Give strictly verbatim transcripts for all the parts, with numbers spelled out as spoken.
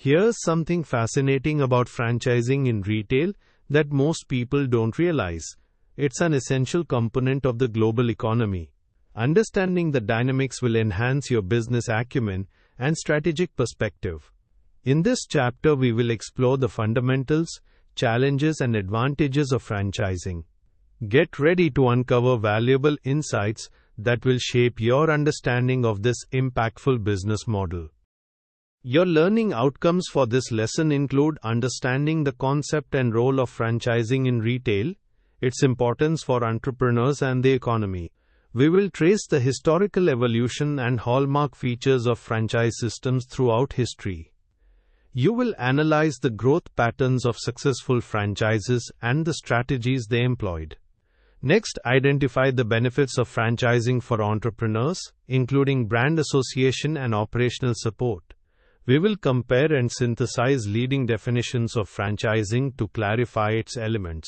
Here's something fascinating about franchising in retail that most people don't realize. It's an essential component of the global economy. Understanding the dynamics will enhance your business acumen and strategic perspective. In this chapter, we will explore the fundamentals, challenges, and advantages of franchising. Get ready to uncover valuable insights that will shape your understanding of this impactful business model. Your learning outcomes for this lesson include understanding the concept and role of franchising in retail, its importance for entrepreneurs and the economy. We will trace the historical evolution and hallmark features of franchise systems throughout history. You will analyze the growth patterns of successful franchises and the strategies they employed. Next, identify the benefits of franchising for entrepreneurs, including brand association and operational support. We will compare and synthesize leading definitions of franchising to clarify its elements.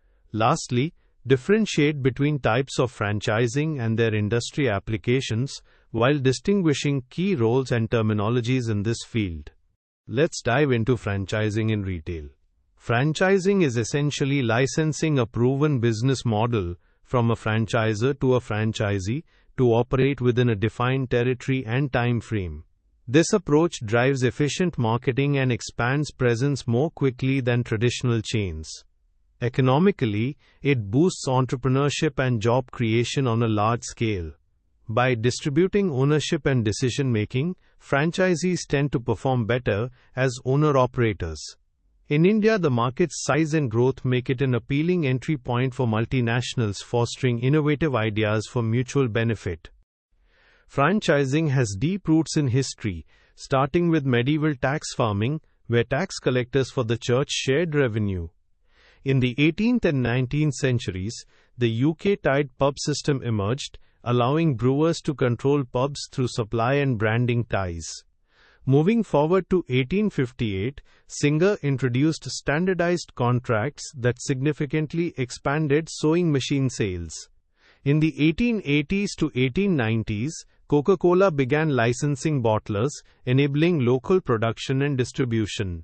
Lastly, differentiate between types of franchising and their industry applications while distinguishing key roles and terminologies in this field. Let's dive into franchising in retail. Franchising is essentially licensing a proven business model from a franchisor to a franchisee to operate within a defined territory and time frame. This approach drives efficient marketing and expands presence more quickly than traditional chains. Economically, it boosts entrepreneurship and job creation on a large scale. By distributing ownership and decision-making, franchisees tend to perform better as owner-operators. In India, the market's size and growth make it an appealing entry point for multinationals fostering innovative ideas for mutual benefit. Franchising has deep roots in history, starting with medieval tax farming, where tax collectors for the church shared revenue. In the eighteenth and nineteenth centuries, the U K-tied pub system emerged, allowing brewers to control pubs through supply and branding ties. Moving forward to eighteen fifty-eight, Singer introduced standardized contracts that significantly expanded sewing machine sales. In the eighteen eighties to eighteen nineties, Coca-Cola began licensing bottlers, enabling local production and distribution.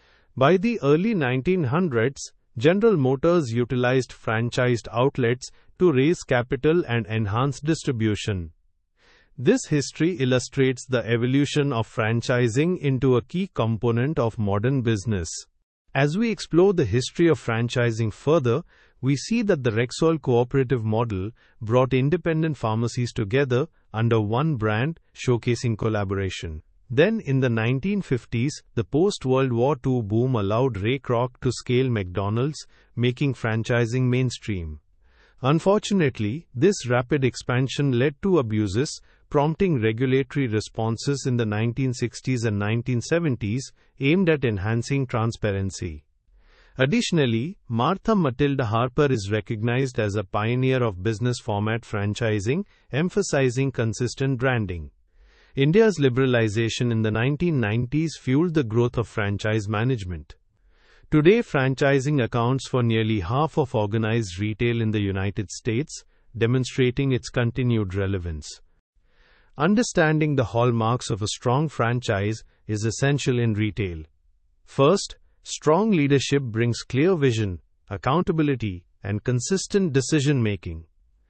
By the early nineteen hundreds, General Motors utilized franchised outlets to raise capital and enhance distribution. This history illustrates the evolution of franchising into a key component of modern business. As we explore the history of franchising further, we see that the Rexall cooperative model brought independent pharmacies together under one brand, showcasing collaboration. Then, in the nineteen fifties, the post-World War Two boom allowed Ray Kroc to scale McDonald's, making franchising mainstream. Unfortunately, this rapid expansion led to abuses, prompting regulatory responses in the nineteen sixties and nineteen seventies aimed at enhancing transparency. Additionally, Martha Matilda Harper is recognized as a pioneer of business format franchising, emphasizing consistent branding. India's liberalization in the nineteen nineties fueled the growth of franchise management. Today, franchising accounts for nearly half of organized retail in the United States, demonstrating its continued relevance. Understanding the hallmarks of a strong franchise is essential in retail. First, strong leadership brings clear vision, accountability, and consistent decision-making.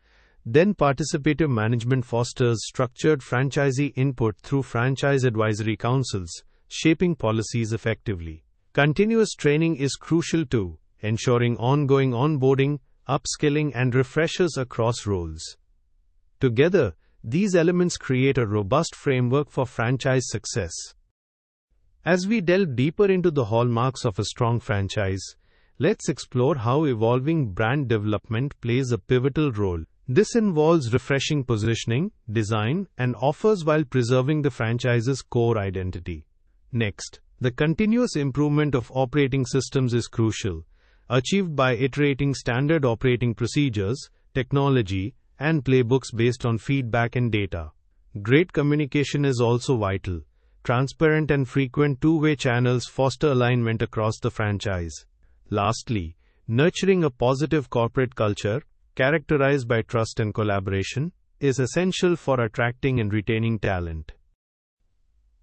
Then participative management fosters structured franchisee input through franchise advisory councils, shaping policies effectively. Continuous training is crucial too, ensuring ongoing onboarding, upskilling, and refreshers across roles. Together, these elements create a robust framework for franchise success. As we delve deeper into the hallmarks of a strong franchise, let's explore how evolving brand development plays a pivotal role. This involves refreshing positioning, design, and offers while preserving the franchise's core identity. Next, the continuous improvement of operating systems is crucial, achieved by iterating standard operating procedures, technology, and playbooks based on feedback and data. Great communication is also vital. Transparent and frequent two-way channels foster alignment across the franchise. Lastly, nurturing a positive corporate culture, characterized by trust and collaboration, is essential for attracting and retaining talent.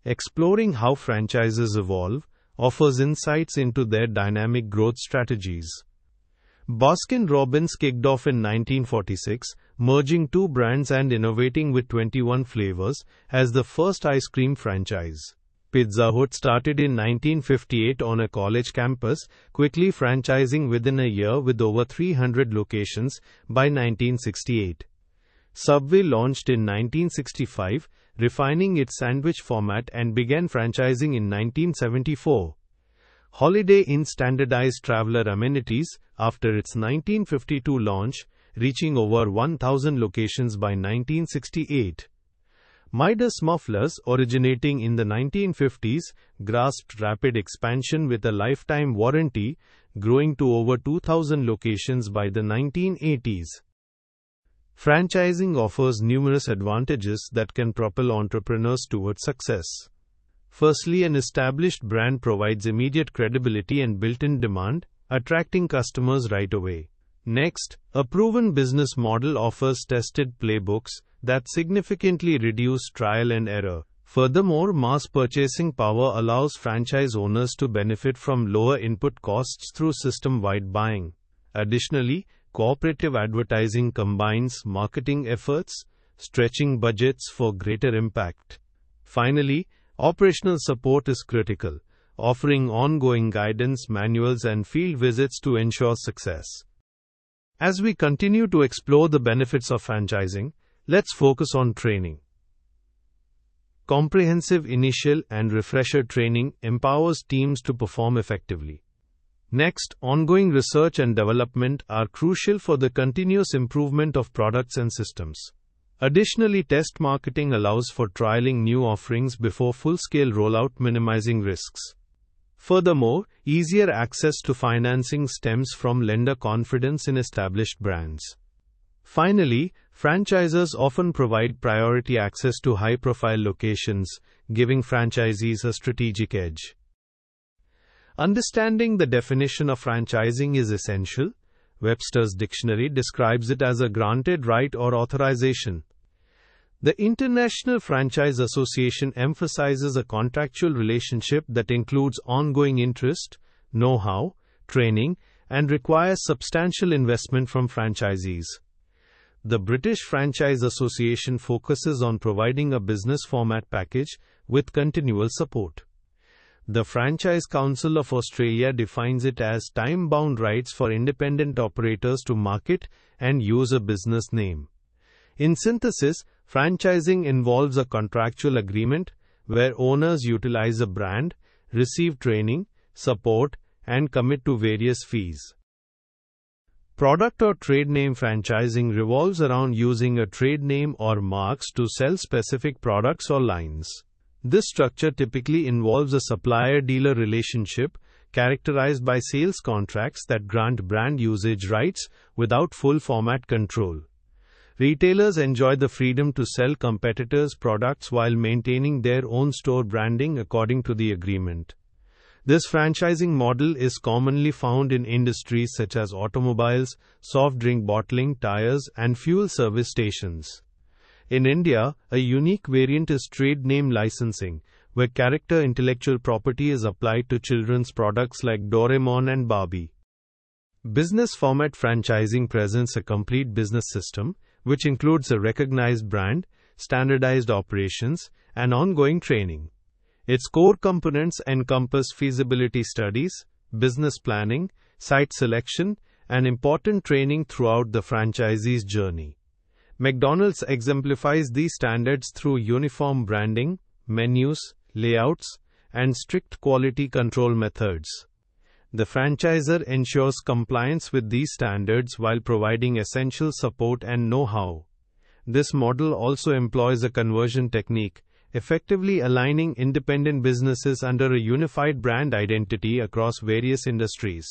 exploring how franchises evolve, offers insights into their dynamic growth strategies. Baskin-Robbins kicked off in nineteen forty-six, merging two brands and innovating with twenty-one flavors as the first ice cream franchise. Pizza Hut started in nineteen fifty-eight on a college campus, quickly franchising within a year with over three hundred locations by nineteen sixty-eight. Subway launched in nineteen sixty-five, refining its sandwich format, and began franchising in nineteen seventy-four. Holiday Inn standardized traveler amenities after its nineteen fifty-two launch, reaching over one thousand locations by nineteen sixty-eight. Midas Mufflers, originating in the nineteen fifties, grasped rapid expansion with a lifetime warranty, growing to over two thousand locations by the nineteen eighties. Franchising offers numerous advantages that can propel entrepreneurs towards success. Firstly, an established brand provides immediate credibility and built-in demand, attracting customers right away. Next, a proven business model offers tested playbooks that significantly reduce trial and error. Furthermore, mass purchasing power allows franchise owners to benefit from lower input costs through system-wide buying. Additionally, cooperative advertising combines marketing efforts, stretching budgets for greater impact. Finally, operational support is critical, offering ongoing guidance, manuals, and field visits to ensure success. As we continue to explore the benefits of franchising, let's focus on training. Comprehensive initial and refresher training empowers teams to perform effectively. Next, ongoing research and development are crucial for the continuous improvement of products and systems. Additionally, test marketing allows for trialing new offerings before full-scale rollout, minimizing risks. Furthermore, easier access to financing stems from lender confidence in established brands. Finally, franchisors often provide priority access to high-profile locations, giving franchisees a strategic edge. Understanding the definition of franchising is essential. Webster's Dictionary describes it as a granted right or authorization. The International Franchise Association emphasizes a contractual relationship that includes ongoing interest, know-how, training, and requires substantial investment from franchisees. The British Franchise Association focuses on providing a business format package with continual support. The Franchise Council of Australia defines it as time-bound rights for independent operators to market and use a business name. In synthesis, franchising involves a contractual agreement where owners utilize a brand, receive training, support, and commit to various fees. Product or trade name franchising revolves around using a trade name or marks to sell specific products or lines. This structure typically involves a supplier-dealer relationship characterized by sales contracts that grant brand usage rights without full format control. Retailers enjoy the freedom to sell competitors' products while maintaining their own store branding according to the agreement. This franchising model is commonly found in industries such as automobiles, soft drink bottling, tires, and fuel service stations. In India, a unique variant is trade name licensing, where character intellectual property is applied to children's products like Doraemon and Barbie. Business format franchising presents a complete business system, which includes a recognized brand, standardized operations, and ongoing training. Its core components encompass feasibility studies, business planning, site selection, and important training throughout the franchisee's journey. McDonald's exemplifies these standards through uniform branding, menus, layouts, and strict quality control methods. The franchisor ensures compliance with these standards while providing essential support and know-how. This model also employs a conversion technique, effectively aligning independent businesses under a unified brand identity across various industries.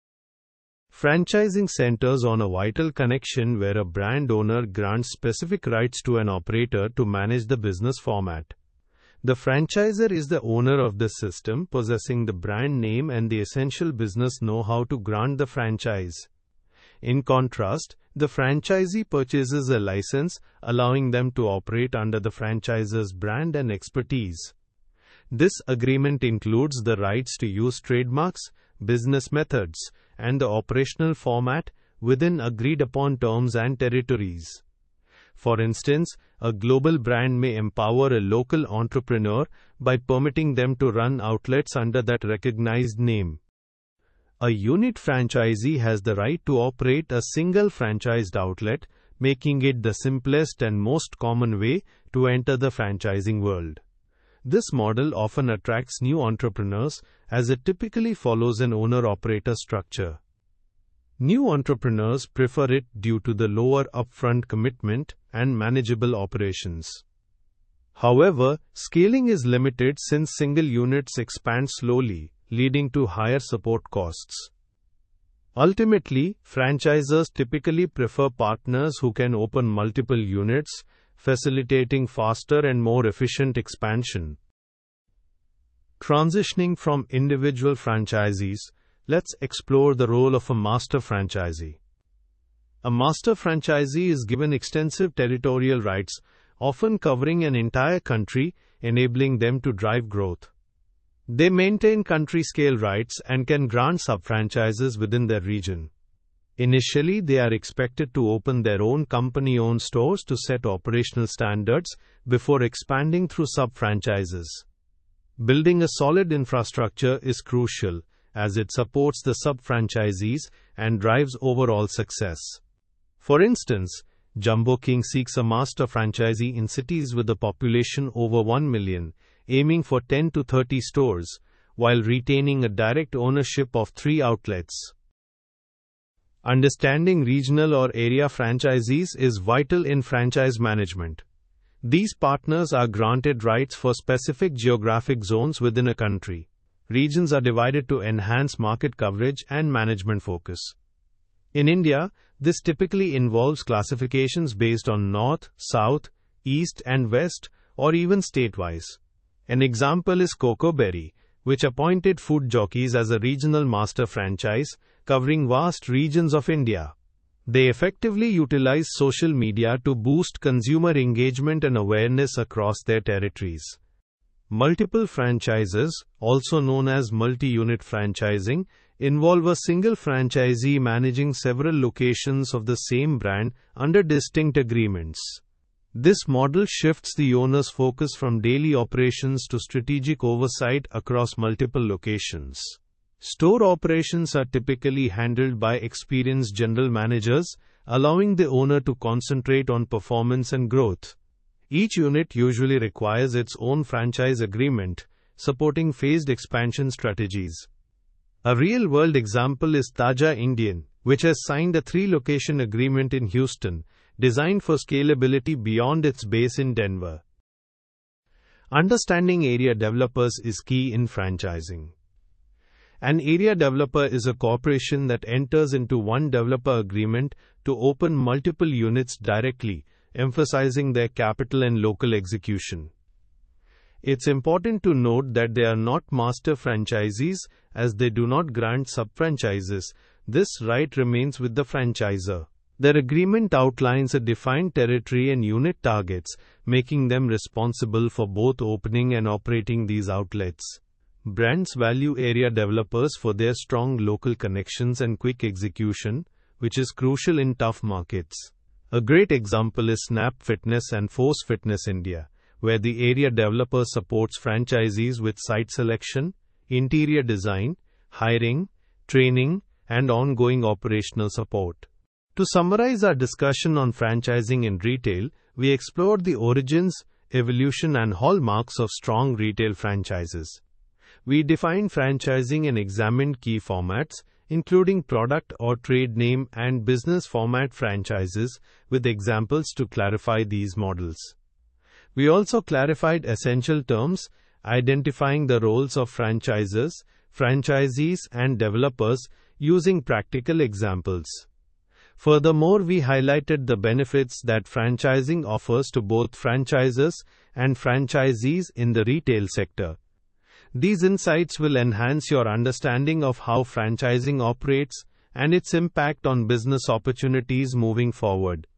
Franchising centers on a vital connection where a brand owner grants specific rights to an operator to manage the business format. The franchisor is the owner of the system, possessing the brand name and the essential business know-how to grant the franchise. In contrast, the franchisee purchases a license, allowing them to operate under the franchisor's brand and expertise. This agreement includes the rights to use trademarks, business methods, and the operational format within agreed-upon terms and territories. For instance, a global brand may empower a local entrepreneur by permitting them to run outlets under that recognized name. A unit franchisee has the right to operate a single franchised outlet, making it the simplest and most common way to enter the franchising world. This model often attracts new entrepreneurs as it typically follows an owner-operator structure. New entrepreneurs prefer it due to the lower upfront commitment and manageable operations. However, scaling is limited since single units expand slowly, leading to higher support costs. Ultimately, franchisors typically prefer partners who can open multiple units, facilitating faster and more efficient expansion. Transitioning from individual franchisees, let's explore the role of a master franchisee. A master franchisee is given extensive territorial rights, often covering an entire country, enabling them to drive growth. They maintain country-scale rights and can grant sub-franchises within their region. Initially, they are expected to open their own company-owned stores to set operational standards before expanding through sub-franchises. Building a solid infrastructure is crucial, as it supports the sub-franchisees and drives overall success. For instance, Jumbo King seeks a master franchisee in cities with a population over one million, aiming for ten to thirty stores, while retaining a direct ownership of three outlets. Understanding regional or area franchisees is vital in franchise management. These partners are granted rights for specific geographic zones within a country. Regions are divided to enhance market coverage and management focus. In India, this typically involves classifications based on North, South, East, and West, or even state-wise. An example is Coco Berry, which appointed Food Jockeys as a regional master franchise, covering vast regions of India. They effectively utilize social media to boost consumer engagement and awareness across their territories. Multiple franchises, also known as multi-unit franchising, involve a single franchisee managing several locations of the same brand under distinct agreements. This model shifts the owner's focus from daily operations to strategic oversight across multiple locations. Store operations are typically handled by experienced general managers, allowing the owner to concentrate on performance and growth. Each unit usually requires its own franchise agreement, supporting phased expansion strategies. A real-world example is Taja Indian, which has signed a three-location agreement in Houston, designed for scalability beyond its base in Denver. Understanding area developers is key in franchising. An area developer is a corporation that enters into one developer agreement to open multiple units directly, emphasizing their capital and local execution. It's important to note that they are not master franchisees, as they do not grant sub-franchises. This right remains with the franchisor. Their agreement outlines a defined territory and unit targets, making them responsible for both opening and operating these outlets. Brands value area developers for their strong local connections and quick execution, which is crucial in tough markets. A great example is Snap Fitness and Force Fitness India, where the area developer supports franchisees with site selection, interior design, hiring, training, and ongoing operational support. To summarize our discussion on franchising in retail, we explored the origins, evolution, and hallmarks of strong retail franchises. We defined franchising and examined key formats, including product or trade name and business format franchises, with examples to clarify these models. We also clarified essential terms, identifying the roles of franchisors, franchisees, and developers using practical examples. Furthermore, we highlighted the benefits that franchising offers to both franchisors and franchisees in the retail sector. These insights will enhance your understanding of how franchising operates and its impact on business opportunities moving forward.